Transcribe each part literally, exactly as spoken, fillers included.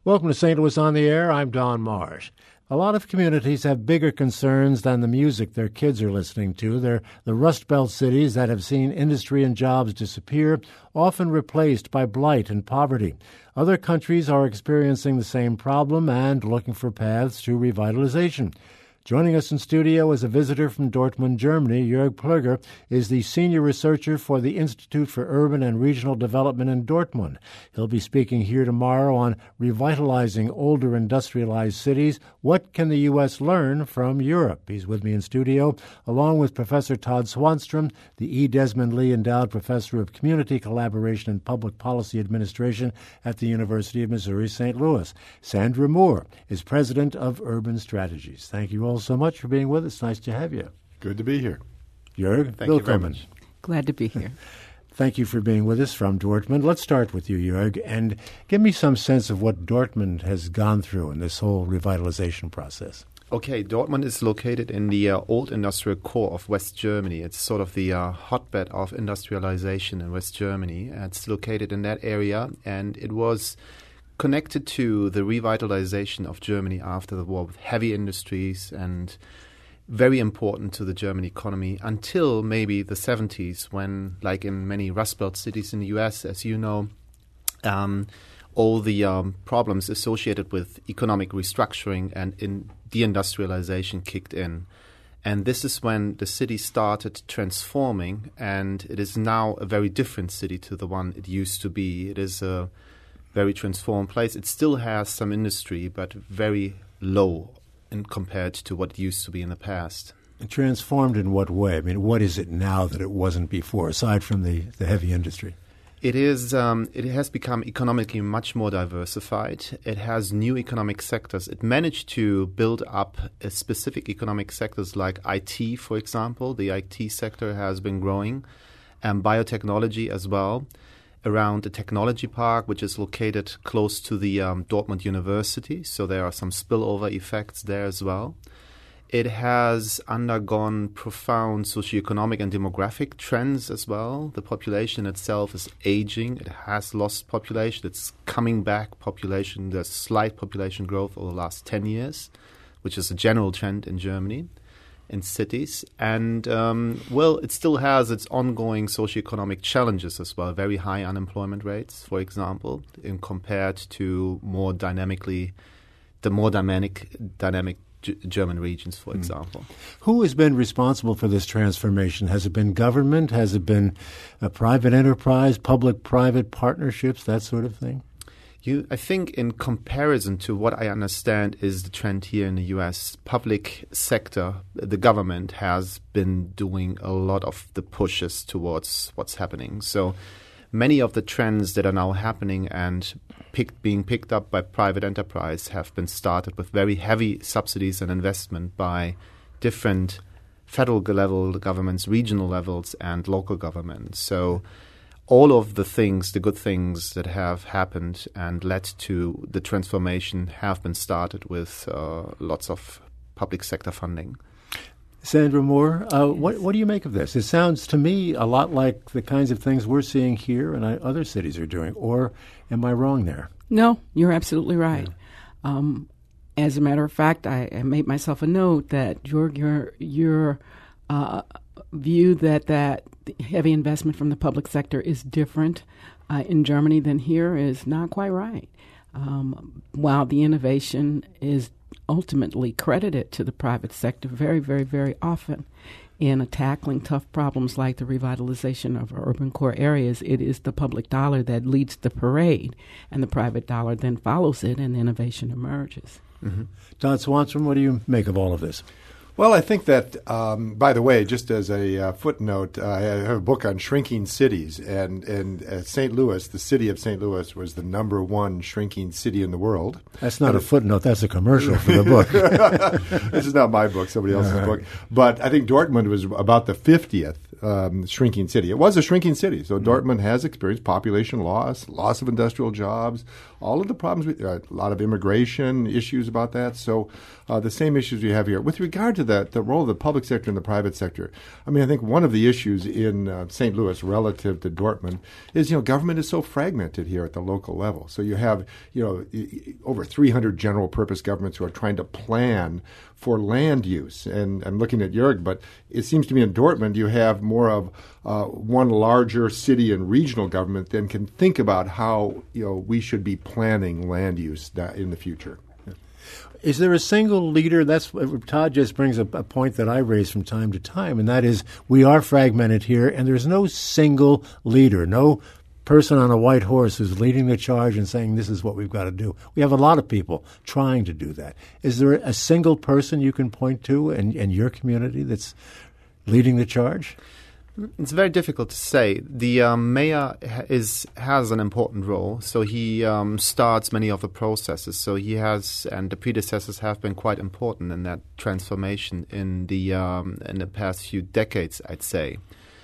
Welcome to Saint Louis on the Air. I'm Don Marsh. A lot of communities have bigger concerns than the music their kids are listening to. They're the Rust Belt cities that have seen industry and jobs disappear, often replaced by blight and poverty. Other countries are experiencing the same problem and looking for paths to revitalization. Joining us in studio as a visitor from Dortmund, Germany, Jörg Plöger is the senior researcher for the Institute for Urban and Regional Development in Dortmund. He'll be speaking here tomorrow on revitalizing older industrialized cities. What can the U S learn from Europe? He's with me in studio, along with Professor Todd Swanstrom, the E. Desmond Lee Endowed Professor of Community Collaboration and Public Policy Administration at the University of Missouri, Saint Louis. Sandra Moore is president of Urban Strategies. Thank you all so much for being with us. Nice to have you. Good to be here. Jörg, thank you very much. Glad to be here. Thank you for being with us from Dortmund. Let's start with you, Jörg, and give me some sense of what Dortmund has gone through in this whole revitalization process. Okay, Dortmund is located in the uh, old industrial core of West Germany. It's sort of the uh, hotbed of industrialization in West Germany. It's located in that area, and it was connected to the revitalization of Germany after the war with heavy industries and very important to the German economy until maybe the seventies when, like in many Rust Belt cities in the U S, as you know, um, all the um, problems associated with economic restructuring and in deindustrialization kicked in. And this is when the city started transforming, and it is now a very different city to the one it used to be. It is a very transformed place. It still has some industry, but very low in compared to what it used to be in the past. Transformed in what way? I mean, what is it now that it wasn't before, aside from the, the heavy industry? It is. Um, it has become economically much more diversified. It has new economic sectors. It managed to build up a specific economic sectors like I T, for example. The I T sector has been growing, and biotechnology as well, around the technology park, which is located close to the um, Dortmund University. So there are some spillover effects there as well. It has undergone profound socioeconomic and demographic trends as well. The population itself is aging. It has lost population. It's coming back population. There's slight population growth over the last ten years, which is a general trend in Germany, in cities. And, um, well, it still has its ongoing socioeconomic challenges as well. Very high unemployment rates, for example, in compared to more dynamically, the more dynamic, dynamic G- German regions, for mm. example. Who has been responsible for this transformation? Has it been government? Has it been a private enterprise, public-private partnerships, that sort of thing? You, I think in comparison to what I understand is the trend here in the U S, public sector, the government has been doing a lot of the pushes towards what's happening. So many of the trends that are now happening and picked, being picked up by private enterprise have been started with very heavy subsidies and investment by different federal level governments, regional levels, and local governments. So all of the things, the good things that have happened and led to the transformation have been started with uh, lots of public sector funding. Sandra Moore, uh, what, what do you make of this? It sounds to me a lot like the kinds of things we're seeing here and other cities are doing. Or am I wrong there? No, you're absolutely right. Yeah. Um, as a matter of fact, I, I made myself a note that your your your uh, view that that heavy investment from the public sector is different uh, in Germany than here is not quite right. Um, while the innovation is ultimately credited to the private sector very, very, very often in uh, tackling tough problems like the revitalization of our urban core areas, it is the public dollar that leads the parade, and the private dollar then follows it, and innovation emerges. Mm-hmm. Todd Swanstrom, what do you make of all of this? Well, I think that, um, by the way, just as a uh, footnote, uh, I have a book on shrinking cities, and, and uh, Saint Louis, the city of Saint Louis, was the number one shrinking city in the world. That's not and a footnote. That's a commercial for the book. This is not my book, somebody else's right. book. But I think Dortmund was about the fiftieth um, shrinking city. It was a shrinking city, so mm-hmm. Dortmund has experienced population loss, loss of industrial jobs, all of the problems, with, uh, a lot of immigration issues about that. So uh, the same issues we have here. With regard to the, the role of the public sector and the private sector, I mean, I think one of the issues in uh, Saint Louis relative to Dortmund is, you know, government is so fragmented here at the local level. So you have, you know, over three hundred general purpose governments who are trying to plan for land use. And I'm looking at Jörg, but it seems to me in Dortmund you have more of uh, one larger city and regional government than can think about how, you know, we should be planning land use in the future. Is there a single leader? That's Todd just brings up a point that I raise from time to time, and that is we are fragmented here, and there's no single leader, no person on a white horse who's leading the charge and saying this is what we've got to do. We have a lot of people trying to do that. Is there a single person you can point to in, in your community that's leading the charge? It's very difficult to say. The um, mayor is has an important role, so he um, starts many of the processes. So he has, and the predecessors have been quite important in that transformation in the um, in the past few decades, I'd say.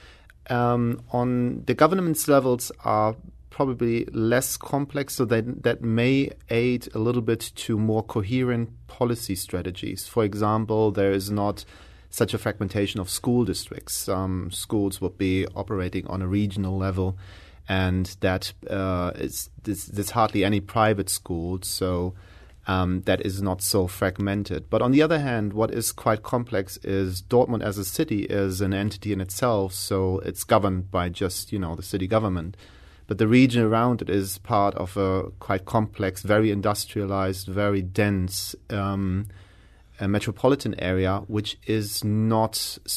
Um, on the government's levels are probably less complex, so that that may aid a little bit to more coherent policy strategies. For example, there is not such a fragmentation of school districts. Um, schools would be operating on a regional level, and that uh, is there's, there's hardly any private schools, so um, that is not so fragmented. But on the other hand, what is quite complex is Dortmund as a city is an entity in itself, so it's governed by just, you know, the city government. But the region around it is part of a quite complex, very industrialized, very dense um a metropolitan area, which is not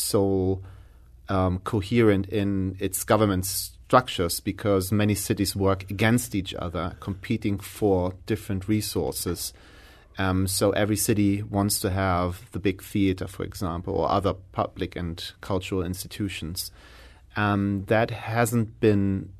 so um, coherent in its government structures because many cities work against each other, competing for different resources. Um, so every city wants to have the big theater, for example, or other public and cultural institutions. Um, that hasn't been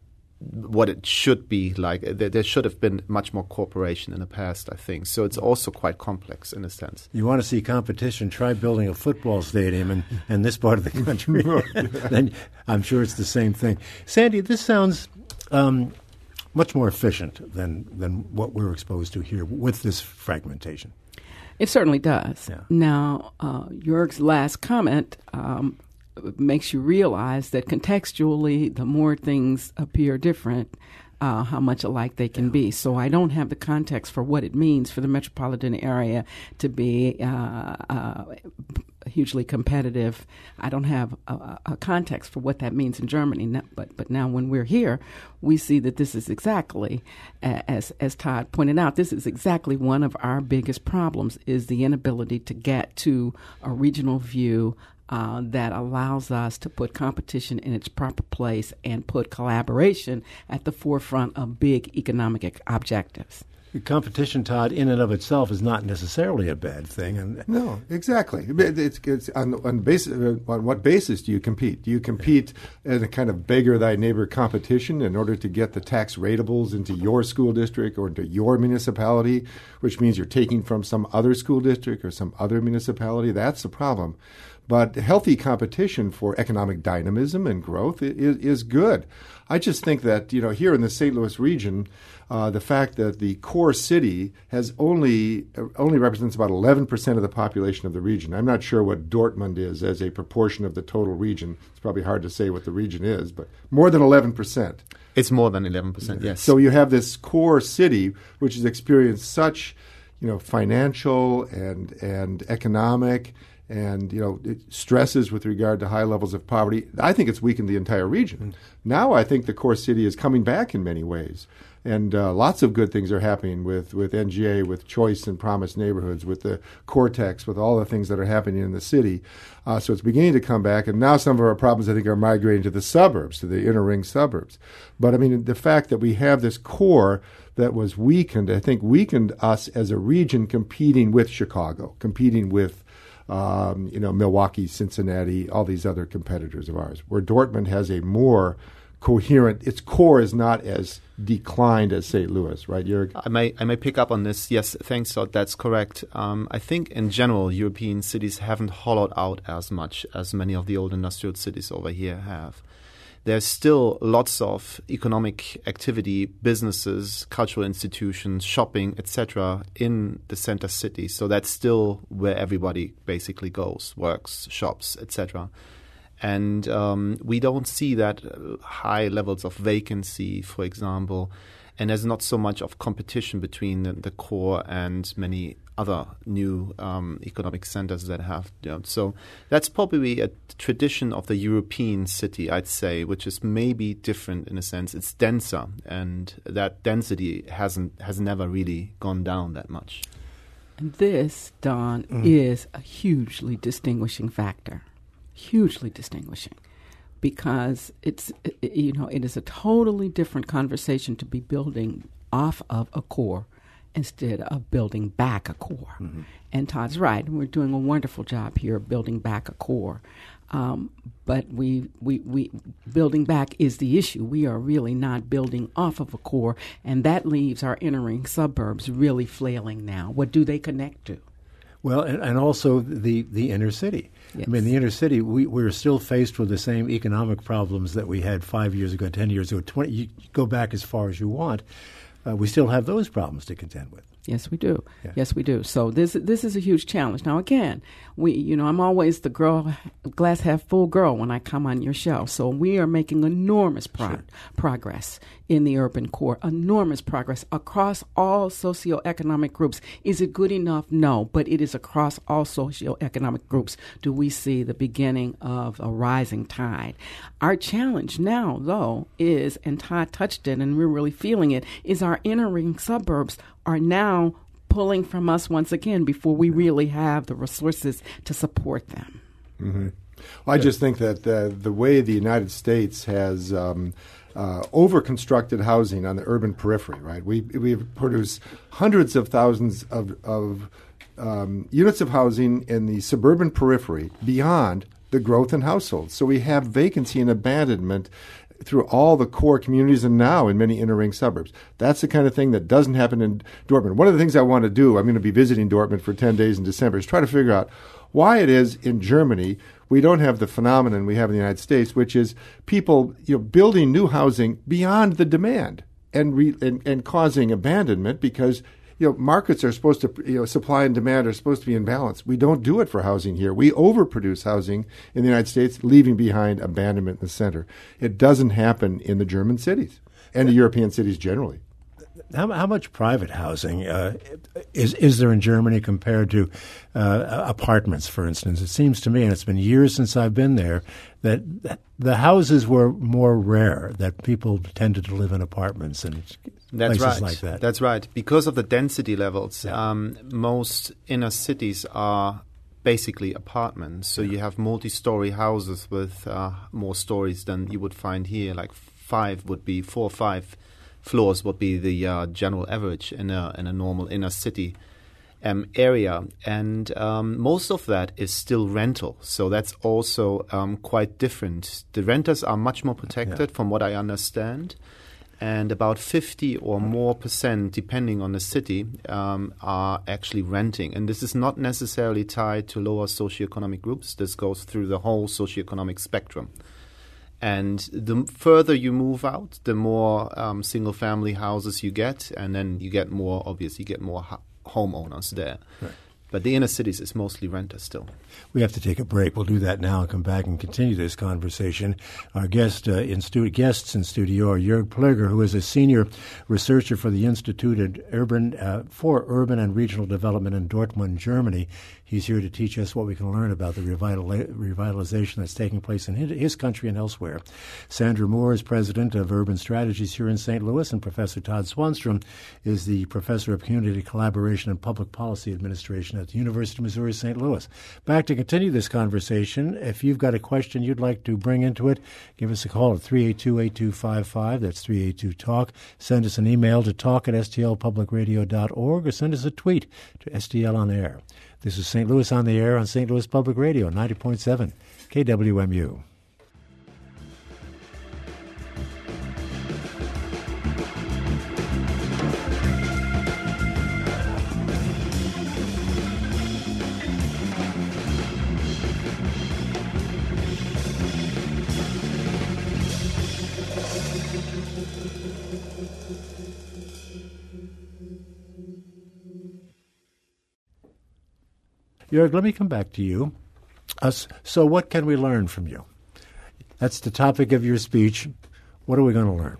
what it should be like. There, there should have been much more cooperation in the past, I think. So it's also quite complex in a sense. You want to see competition, try building a football stadium in, in this part of the country. Then I'm sure it's the same thing. Sandy, this sounds um, much more efficient than, than what we're exposed to here with this fragmentation. It certainly does. Yeah. Now, uh, Jörg's last comment um, makes you realize that contextually, the more things appear different, uh, how much alike they can be. So I don't have the context for what it means for the metropolitan area to be uh, uh, hugely competitive. I don't have a, a context for what that means in Germany. Now, but but now when we're here, we see that this is exactly, as as Todd pointed out, this is exactly one of our biggest problems, is the inability to get to a regional view Uh, that allows us to put competition in its proper place and put collaboration at the forefront of big economic objectives. Competition, Todd, in and of itself is not necessarily a bad thing. And no, exactly. It's, it's on, on, basis, on what basis do you compete? Do you compete in a kind of beggar thy neighbor competition in order to get the tax ratables into your school district or into your municipality, which means you're taking from some other school district or some other municipality? That's the problem. But healthy competition for economic dynamism and growth is, is good. I just think that, you know, here in the Saint Louis region, uh, the fact that the core city has only uh, only represents about eleven percent of the population of the region. I'm not sure what Dortmund is as a proportion of the total region. It's probably hard to say what the region is, but more than eleven percent. It's more than eleven percent, yes. So you have this core city which has experienced such, you know, financial and and economic and, you know, it stresses with regard to high levels of poverty. I think it's weakened the entire region. Mm. Now I think the core city is coming back in many ways. And uh, lots of good things are happening with, with N G A, with Choice and Promise Neighborhoods, with the Cortex, with all the things that are happening in the city. Uh, so it's beginning to come back. And now some of our problems, I think, are migrating to the suburbs, to the inner ring suburbs. But, I mean, the fact that we have this core that was weakened, I think, weakened us as a region competing with Chicago, competing with Um, you know, Milwaukee, Cincinnati, all these other competitors of ours, where Dortmund has a more coherent, its core is not as declined as Saint Louis, right, Jörg? I may I may pick up on this. Yes, thanks, Todd. That's correct. Um, I think in general, European cities haven't hollowed out as much as many of the old industrial cities over here have. there's still lots of economic activity, businesses, cultural institutions, shopping, et cetera in the center city. So that's still where everybody basically goes, works, shops, et cetera. And um, we don't see that high levels of vacancy, for example, and there's not so much of competition between the, the core and many other new um, economic centers that have. You know, so that's probably a tradition of the European city, I'd say, which is maybe different in a sense. It's denser, and that density hasn't has never really gone down that much. And this, Don, mm. is a hugely distinguishing factor. Hugely distinguishing, because it's it, you know it is a totally different conversation to be building off of a core instead of building back a core. Mm-hmm. And Todd's right. We're doing a wonderful job here of building back a core. Um, but we, we, we building back is the issue. We are really not building off of a core, and that leaves our entering suburbs really flailing now. What do they connect to? Well, and, and also the, the inner city. Yes. I mean, the inner city, we, we're still faced with the same economic problems that we had five years ago, ten years ago, twenty. You go back as far as you want. Uh, we still have those problems to contend with. Yes, we do. Yeah. Yes, we do. So this this is a huge challenge. Now, again, we you know I'm always the girl, glass half full girl when I come on your show. So we are making enormous pro- sure. progress in the urban core, enormous progress across all socioeconomic groups. Is it good enough? No, but it is across all socioeconomic groups. Do we see the beginning of a rising tide? Our challenge now, though, is, and Todd touched it, and we're really feeling it, is our entering suburbs are now pulling from us once again before we really have the resources to support them. Mm-hmm. Well, I just think that the, the way the United States has um, uh, over-constructed housing on the urban periphery, right? We we've produced hundreds of thousands of, of um, units of housing in the suburban periphery beyond the growth in households. So we have vacancy and abandonment through all the core communities and now in many inner ring suburbs. That's the kind of thing that doesn't happen in Dortmund. One of the things I want to do, I'm going to be visiting Dortmund for ten days in December, is try to figure out why it is in Germany we don't have the phenomenon we have in the United States, which is people you know, building new housing beyond the demand and, re, and and causing abandonment because you know markets are supposed to you know supply and demand are supposed to be in balance. We don't do it for housing here. We overproduce housing in the United States, leaving behind abandonment in the center. It doesn't happen in the German cities and the European cities generally. How, how much private housing uh, is is there in Germany compared to uh, apartments, for instance? It seems to me, and it's been years since I've been there, that the houses were more rare, that people tended to live in apartments and That's places right. like that. That's right. Because of the density levels, Yeah. um, most inner cities are basically apartments. So Yeah. you have multi-story houses with uh, more stories than you would find here. Like five would be, four or five floors would be the uh, general average in a, in a normal inner city um, area. And um, most of that is still rental. So that's also um, quite different. The renters are much more protected Yeah. from what I understand. And about fifty or more percent, depending on the city, um, are actually renting. And this is not necessarily tied to lower socioeconomic groups. This goes through the whole socioeconomic spectrum. And the further you move out, the more um, single-family houses you get, and then you get more, obviously, you get more ho- homeowners there. Right. But the inner cities is mostly renters still. We have to take a break. We'll do that now and come back and continue this conversation. Our guest uh, in stu- guests in studio are Jörg Plöger, who is a senior researcher for the Institute of Urban, uh, for Urban and Regional Development in Dortmund, Germany. He's here to teach us what we can learn about the revital- revitalization that's taking place in his country and elsewhere. Sandra Moore is president of Urban Strategies here in Saint Louis, and Professor Todd Swanstrom is the professor of Community Collaboration and Public Policy Administration at the University of Missouri Saint Louis. Back to continue this conversation. If you've got a question you'd like to bring into it, give us a call at three eight two, eight two five five. That's three eight two talk. Send us an email to talk at s t l public radio dot org or send us a tweet to S T L on air. This is Saint Louis on the Air on Saint Louis Public Radio, ninety point seven K W M U. Jörg, let me come back to you. Uh, so what can we learn from you? That's the topic of your speech. What are we going to learn?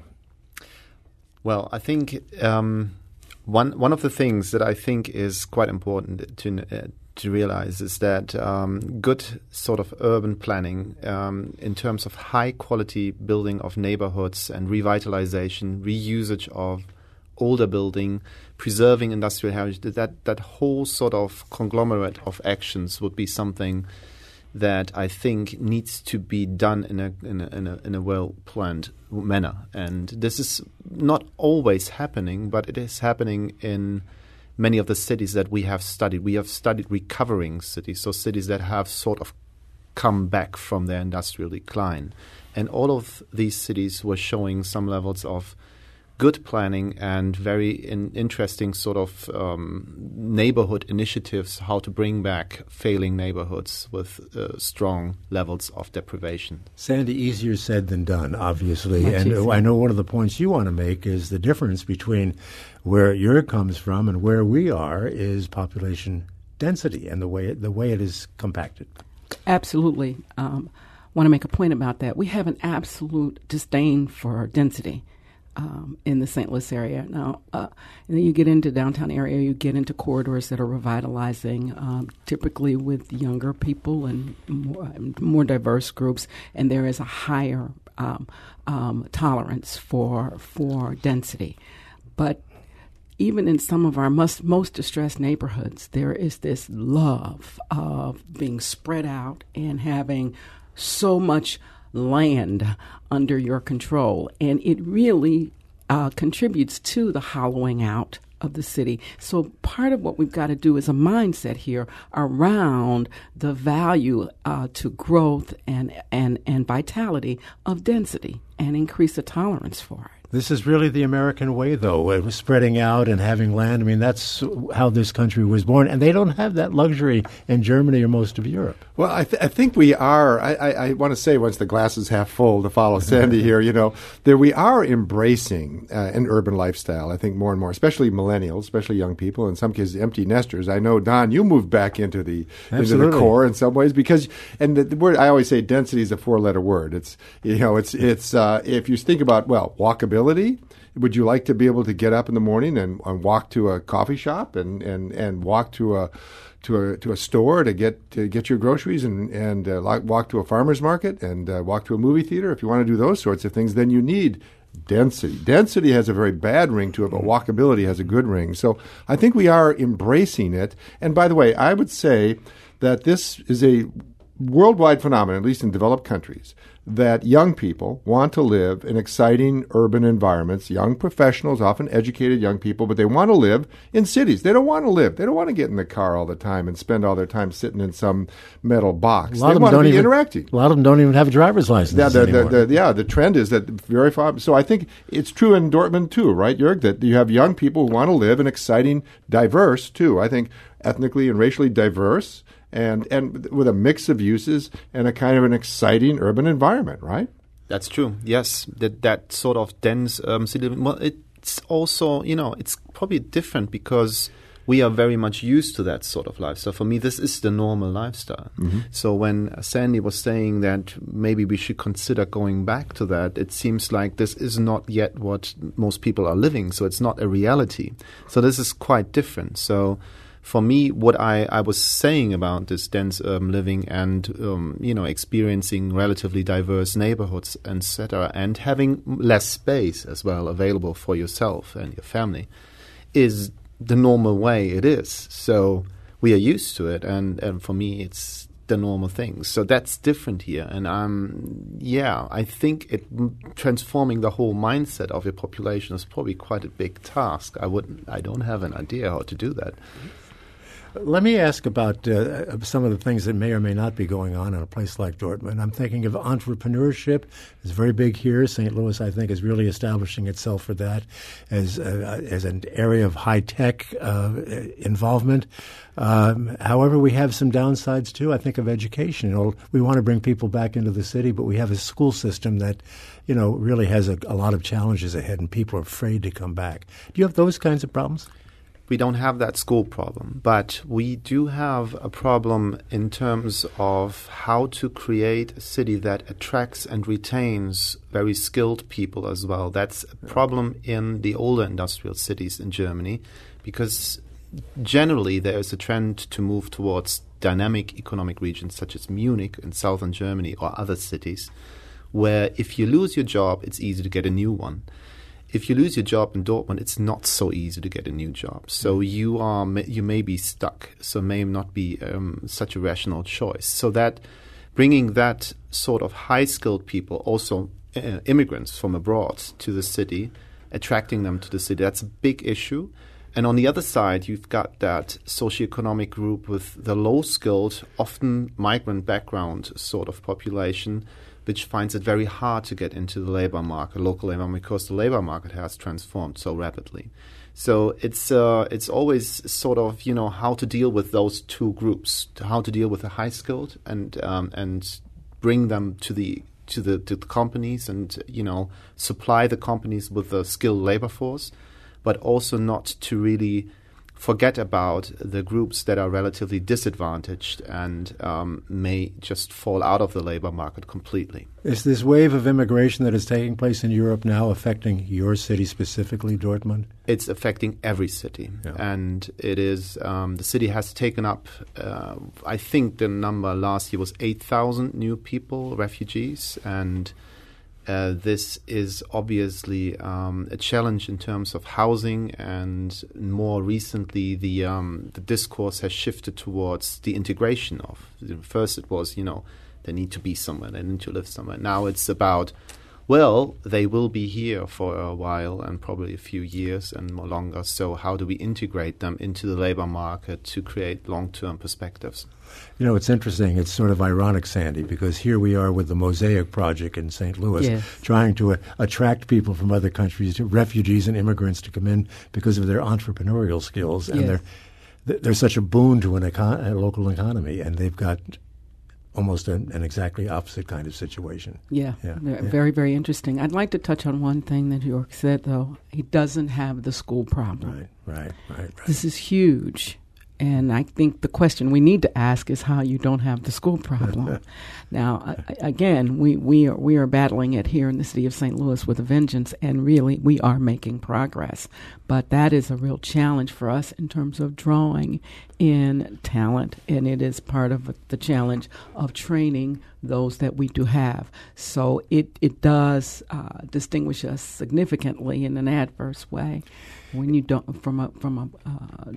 Well, I think um, one one of the things that I think is quite important to uh, to realize is that um, good sort of urban planning um, in terms of high quality building of neighborhoods and revitalization, reusage of older building, preserving industrial heritage, that, that whole sort of conglomerate of actions would be something that I think needs to be done in a in a, in a, in a well-planned manner. And this is not always happening, but it is happening in many of the cities that we have studied. We have studied recovering cities, so cities that have sort of come back from their industrial decline. And all of these cities were showing some levels of good planning and very in, interesting sort of um, neighborhood initiatives, how to bring back failing neighborhoods with uh, strong levels of deprivation. Sandy, easier said than done, obviously. Much and easier. I know one of the points you want to make is the difference between where Jörg comes from and where we are is population density and the way it, the way it is compacted. Absolutely. Um, want to make a point about that. We have an absolute disdain for density. Um, in the Saint Louis area. Now, uh, and then you get into downtown area, you get into corridors that are revitalizing, um, typically with younger people and more, more diverse groups, and there is a higher um, um, tolerance for for density. But even in some of our most, most distressed neighborhoods, there is this love of being spread out and having so much land under your control, and it really uh, contributes to the hollowing out of the city. So part of what we've got to do is a mindset here around the value uh, to growth and, and, and vitality of density and increase the tolerance for it. This is really the American way, though, it was spreading out and having land. I mean, that's how this country was born. And they don't have that luxury in Germany or most of Europe. Well, I, th- I think we are, I, I, I want to say once the glass is half full, to follow Sandy here, you know, that we are embracing uh, an urban lifestyle, I think more and more, especially millennials, especially young people, in some cases empty nesters. I know, Don, you moved back into the Absolutely. into the core in some ways because, and the, the word, I always say density is a four-letter word. It's, you know, it's, it's uh, if you think about, well, walkability, would you like to be able to get up in the morning and, and walk to a coffee shop and, and, and walk to a to a to a store to get to get your groceries and and uh, walk to a farmer's market and uh, walk to a movie theater? If you want to do those sorts of things, then you need density. Density has a very bad ring to it, but walkability has a good ring. So I think we are embracing it. And by the way, I would say that this is a worldwide phenomenon, at least in developed countries, that young people want to live in exciting urban environments, young professionals, often educated young people, but they want to live in cities. They don't want to live. They don't want to get in the car all the time and spend all their time sitting in some metal box. A lot they of them want don't to be even, interacting. A lot of them don't even have a driver's license Yeah, the, anymore. the, the, yeah, the trend is that very far. So I think it's true in Dortmund too, right, Jörg, that you have young people who want to live in exciting, diverse too. I think ethnically and racially diverse, and and with a mix of uses and a kind of an exciting urban environment, right? That's true. Yes, that that sort of dense um, city. Well, it's also, you know, it's probably different because we are very much used to that sort of lifestyle. For me, this is the normal lifestyle. Mm-hmm. So when Sandy was saying that maybe we should consider going back to that, it seems like this is not yet what most people are living. So it's not a reality. So this is quite different. So for me, what I, I was saying about this dense urban living and, um, you know, experiencing relatively diverse neighborhoods, et cetera, and having less space as well available for yourself and your family is the normal way it is. So we are used to it. And, and for me, it's the normal thing. So that's different here. And um, yeah, I think it transforming the whole mindset of your population is probably quite a big task. I wouldn't, I don't have an idea how to do that. Let me ask about uh, some of the things that may or may not be going on in a place like Dortmund. I'm thinking of entrepreneurship. It's very big here. Saint Louis, I think, is really establishing itself for that as uh, as an area of high-tech uh, involvement. Um, however, we have some downsides, too. I think of education. You know, we want to bring people back into the city, but we have a school system that, you know, really has a, a lot of challenges ahead, and people are afraid to come back. Do you have those kinds of problems? we don't have that school problem, but we do have a problem in terms of how to create a city that attracts and retains very skilled people as well. That's a problem in the older industrial cities in Germany, because generally there is a trend to move towards dynamic economic regions such as Munich in southern Germany or other cities, where if you lose your job, it's easy to get a new one. If you lose your job in Dortmund, it's not so easy to get a new job. So you are you may be stuck. So may not be um, such a rational choice. So that bringing that sort of high-skilled people, also uh, immigrants from abroad, to the city, attracting them to the city, that's a big issue. And on the other side, you've got that socioeconomic group with the low-skilled, often migrant background sort of population, which finds it very hard to get into the labor market, local labor market, because the labor market has transformed so rapidly. So it's uh, it's always sort of, you know, how to deal with those two groups, how to deal with the high skilled and um, and bring them to the to the to the companies and, you know, supply the companies with the skilled labor force, but also not to really forget about the groups that are relatively disadvantaged and um, may just fall out of the labor market completely. Is this wave of immigration that is taking place in Europe now affecting your city specifically, Dortmund? It's affecting every city. Yeah. And it is, um, the city has taken up, uh, I think the number last year was eight thousand new people, refugees, and Uh, this is obviously um, a challenge in terms of housing, and more recently the um, the discourse has shifted towards the integration of. First it was, you know, they need to be somewhere, they need to live somewhere. Now it's about, well, they will be here for a while and probably a few years and more longer, so how do we integrate them into the labor market to create long-term perspectives? You know, it's interesting. It's sort of ironic, Sandy, because here we are with the Mosaic Project in Saint Louis, yes. trying to uh, attract people from other countries, refugees and immigrants, to come in because of their entrepreneurial skills. And yes. they're they're such a boon to an econ- a local economy, and they've got almost an, an exactly opposite kind of situation. Yeah, Yeah, yeah, yeah. very, very interesting. I'd like to touch on one thing that York said, though. He doesn't have the school problem. Right, right, right, right. This is huge. And I think the question we need to ask is how you don't have the school problem. Now, I, again, we, we are we are battling it here in the city of Saint Louis with a vengeance, and really we are making progress. But that is a real challenge for us in terms of drawing in talent, and it is part of the challenge of training those that we do have. So it, it does uh, distinguish us significantly in an adverse way when you don't, from a, from a uh,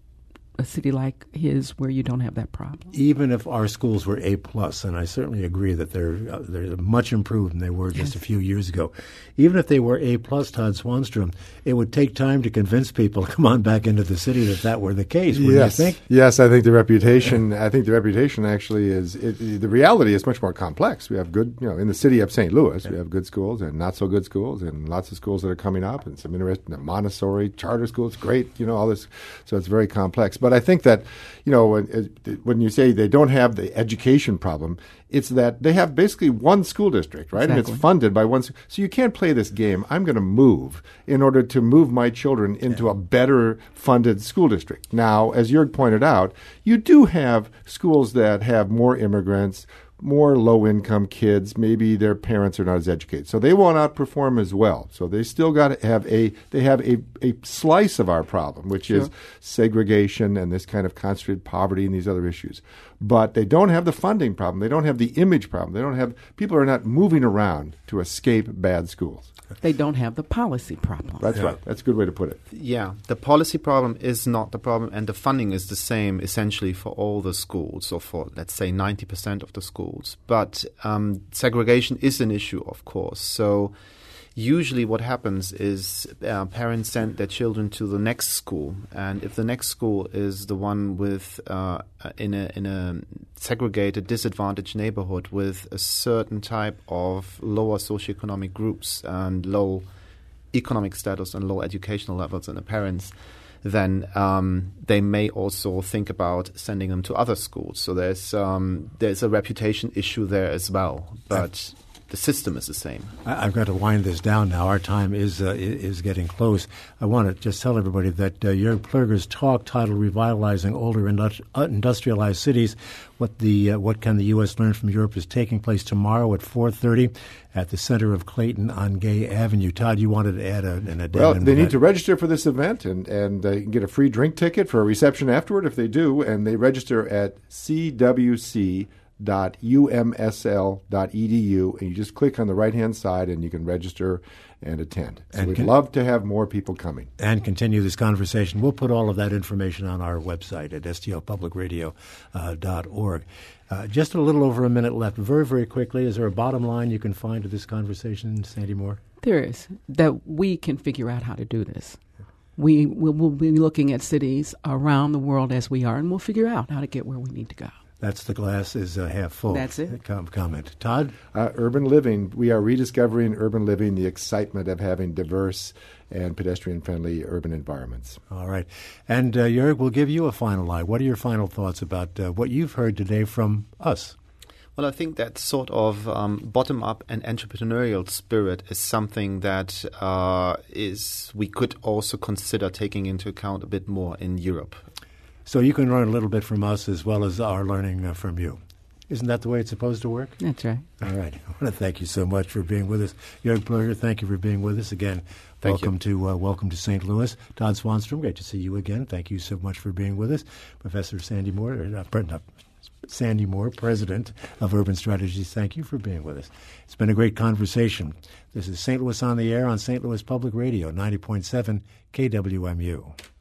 a city like his where you don't have that problem. Even if our schools were A plus, and I certainly agree that they're uh, they're much improved than they were just Yes. a few years ago. Even if they were A plus, Todd Swanstrom, it would take time to convince people to come on back into the city that that were the case. Wouldn't Yes, you think? yes. I think the reputation. I think the reputation actually is. It, the reality is much more complex. We have good, you know, in the city of Saint Louis, Yeah. we have good schools and not so good schools, and lots of schools that are coming up, and some interesting Montessori charter schools. Great, you know, all this. So it's very complex. But I think that, you know, when, when you say they don't have the education problem, it's that they have basically one school district, right? Exactly. And it's funded by one. So you can't play this game. I'm going to move in order to move my children into a better funded school district. Now, as Jörg pointed out, you do have schools that have more immigrants, more low-income kids. Maybe their parents are not as educated, so they won't outperform as well. So they still got to have a they have a, a slice of our problem, which Sure. is segregation and this kind of concentrated poverty and these other issues. But they don't have the funding problem. They don't have the image problem. They don't have people are not moving around to escape bad schools. They don't have the policy problem. That's Yeah. right. That's a good way to put it. Yeah, the policy problem is not the problem, and the funding is the same essentially for all the schools, or for, let's say, ninety percent of the schools. But um, segregation is an issue, of course. So usually what happens is uh, parents send their children to the next school, and if the next school is the one with uh, in a in a segregated, disadvantaged neighborhood with a certain type of lower socioeconomic groups and low economic status and low educational levels in the parents, then um, they may also think about sending them to other schools. So there's um, there's a reputation issue there as well. But the system is the same. I, I've got to wind this down now. Our time is uh, is getting close. I want to just tell everybody that uh, Jörg Plurger's talk titled "Revitalizing Older Industri- Industrialized Cities: What the uh, What Can the U S Learn from Europe" is taking place tomorrow at four thirty at the center of Clayton on Gay Avenue. Todd, you wanted to add a, an addendum. Well, they to need that. to register for this event, and and uh, you can get a free drink ticket for a reception afterward if they do, and they register at c w c dot u m s l dot e d u, and you just click on the right-hand side, and you can register and attend. So And we'd can- love to have more people coming. and continue this conversation. We'll put all of that information on our website at s t l public radio dot org. Uh, just a little over a minute left. Very, very quickly, is there a bottom line you can find to this conversation, Sandy Moore? There is, that we can figure out how to do this. We will we'll be looking at cities around the world as we are, and we'll figure out how to get where we need to go. That's the glass is uh, half full. That's it. Com- comment. Todd? Uh, urban living, we are rediscovering urban living, the excitement of having diverse and pedestrian-friendly urban environments. All right. And, uh, Jörg, we'll give you a final line. What are your final thoughts about uh, what you've heard today from us? Well, I think that sort of um, bottom-up and entrepreneurial spirit is something that uh, is we could also consider taking into account a bit more in Europe. So you can learn a little bit from us as well as our learning uh, from you. Isn't that the way it's supposed to work? That's right. All right. I want to thank you so much for being with us. Jörg Plurger, thank you for being with us again. Thank welcome you. to uh, welcome to Saint Louis. Todd Swanstrom, great to see you again. Thank you so much for being with us. Professor Sandy Moore, uh, not, Sandy Moore, President of Urban Strategies, thank you for being with us. It's been a great conversation. This is Saint Louis on the Air on Saint Louis Public Radio, ninety point seven K W M U.